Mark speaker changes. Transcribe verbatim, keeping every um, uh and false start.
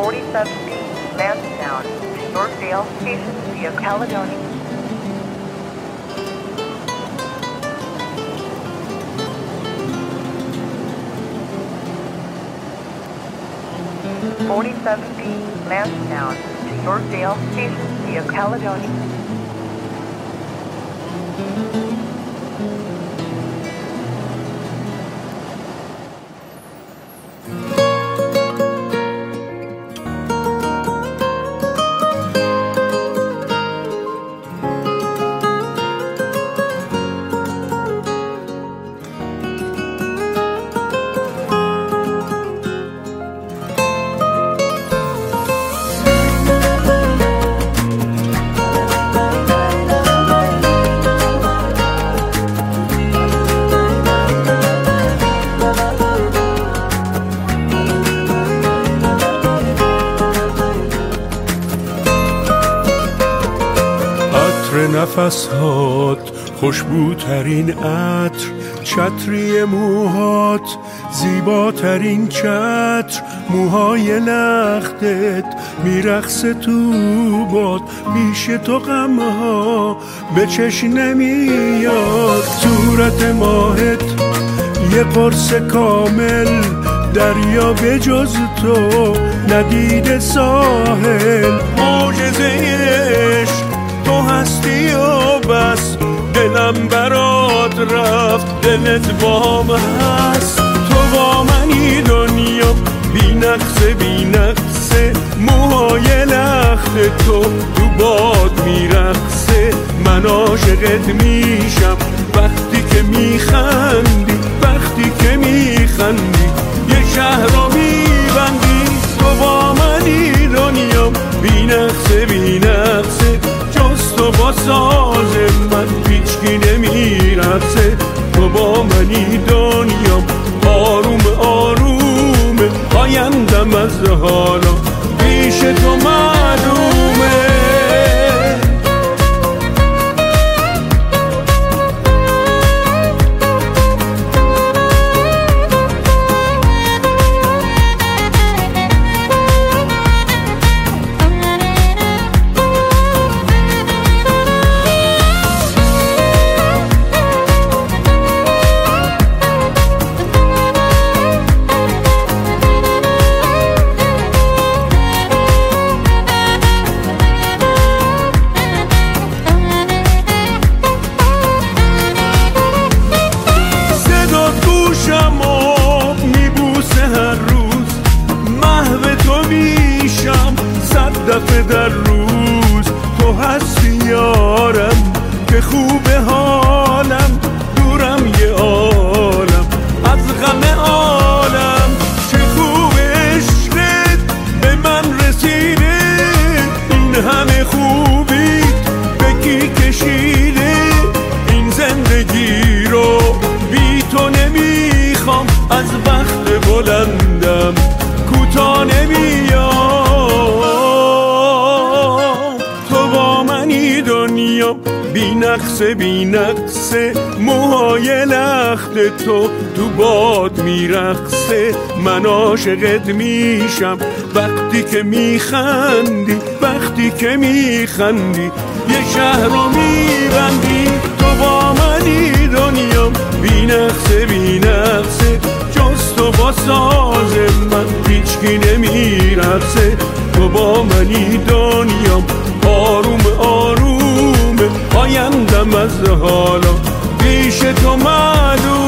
Speaker 1: forty-seven B Lansdowne to Yorkdale Station via Caledonia. forty-seven B Lansdowne to Yorkdale Station via Caledonia.
Speaker 2: نفسهات خوشبوترین عطر، چتری موهات زیباترین چتر، موهای لختت میرقصه تو باد، پیش تو غمها به چشم نمیاد، صورت ماهت یه قرص کامل، دریا به جز تو ندید ساحل، معجزه عشق تو هستی و بس، دلم برات رفت دلت بام هست، تو با منی دنیا بی نقصه بی نقصه، موهای لخت تو تو باد میرقصه، من عاشقت میشم وقتی که میخندی، وقتی که میخندی یه شهر رو میبندی، تو با منی دنیا بی نقصه بی نقصه، تو با ساز من هیچکی نمیرقصه، تو با منی دنیا آروم آروم، آیندم از حالا پیش تو معلومه. دفعه در روز تو هستی یارم، که خوب حالم دورم یه عالم از غم عالم، چه خوب عشقت به من رسیده، این همه خوبیت به کی کشیده، این زندگی رو بی تو نمیخوام، از بخت بلندم کوتاه نمیام، بی نقصه بی نقصه، موهای لخت تو تو باد میرقصه، من عاشقت میشم وقتی که میخندی، وقتی که میخندی یه شهر رو میبندی، تو با منی دنیا بی نقصه بی نقصه، جز تو با ساز من هیچکی نمیرقصه، تو با منی دنیا آروم آروم، آیندم از حالا پیش تو معلوم.